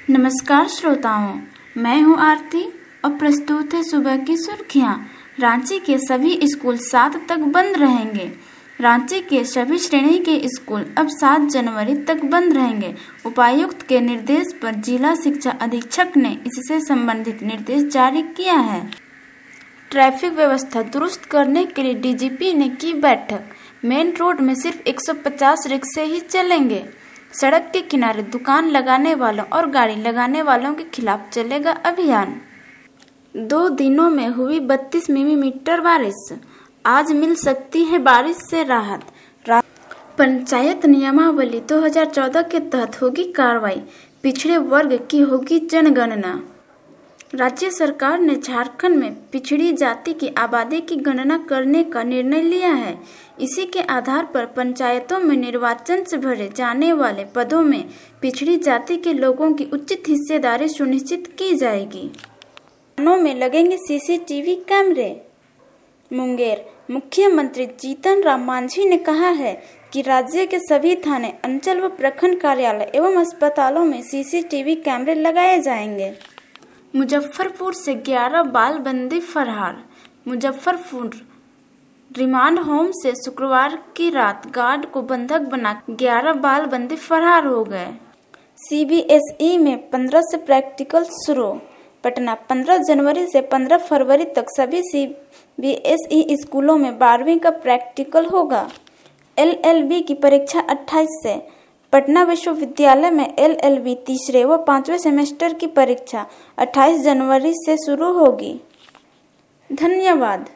नमस्कार श्रोताओं, मैं हूं आरती और प्रस्तुत है सुबह की सुर्खियां। रांची के सभी स्कूल 7 तक बंद रहेंगे। रांची के सभी श्रेणी के स्कूल अब 7 जनवरी तक बंद रहेंगे। उपायुक्त के निर्देश पर जिला शिक्षा अधीक्षक ने इससे संबंधित निर्देश जारी किया है। ट्रैफिक व्यवस्था दुरुस्त करने के लिए डीजीपी ने की बैठक। मेन रोड में सिर्फ 150 रिक्शे ही चलेंगे। सड़क के किनारे दुकान लगाने वालों और गाड़ी लगाने वालों के खिलाफ चलेगा अभियान। 2 दिनों में हुई 32 मिलीमीटर बारिश, आज मिल सकती है बारिश से राहत। पंचायत नियमावली 2014 के तहत होगी कार्रवाई, पिछड़े वर्ग की होगी जनगणना। राज्य सरकार ने झारखंड में पिछड़ी जाति की आबादी की गणना करने का निर्णय लिया है। इसी के आधार पर पंचायतों में निर्वाचन से भरे जाने वाले पदों में पिछड़ी जाति के लोगों की उचित हिस्सेदारी सुनिश्चित की जाएगी। थानों में लगेंगे सीसीटीवी कैमरे। मुंगेर मुख्यमंत्री जीतन राम मांझी ने कहा है कि राज्य के सभी थाने, अंचल व प्रखंड कार्यालय एवं अस्पतालों में सीसीटीवी कैमरे लगाए जाएंगे। मुजफ्फरपुर से 11 बाल बंदी फरार। मुजफ्फरपुर रिमांड होम से शुक्रवार की रात गार्ड को बंधक बना 11 बाल बंदी फरार हो गए। सीबीएसई में 15 से प्रैक्टिकल शुरू। पटना 15 जनवरी से 15 फरवरी तक सभी सीबीएसई स्कूलों में 12वीं का प्रैक्टिकल होगा। एलएलबी की परीक्षा 28 से। पटना विश्वविद्यालय में एलएलबी तीसरे व 5वें सेमेस्टर की परीक्षा 28 जनवरी से शुरू होगी। धन्यवाद।